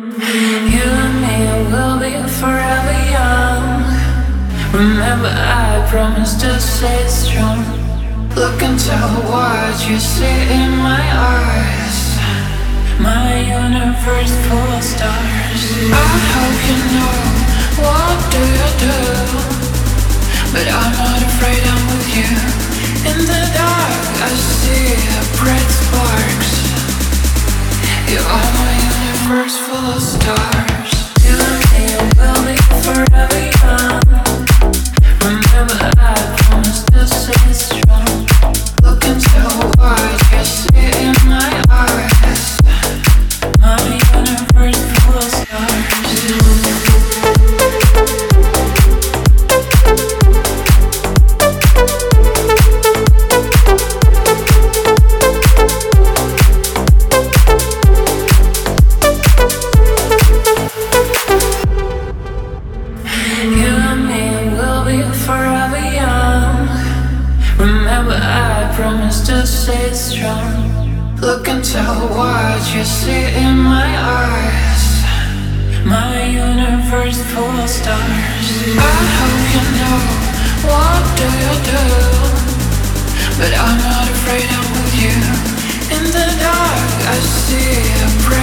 You and me will be forever young. Remember, I promised to stay strong. Look into what you see in my eyes. My universe full of stars. I hope you know what do you do. But I'm not afraid, I'm with you. In the dark, I see bright sparks. You are my universe full of stars. You and me will be forever young. Remember, I promised to stay strong. Look into what you see in my eyes. My universe full of stars. Forever young. Remember, I promised to stay strong. Look into what you see in my eyes. My universe full of stars. I hope you know what do you do. But I'm not afraid, I'm with you. In the dark, I see a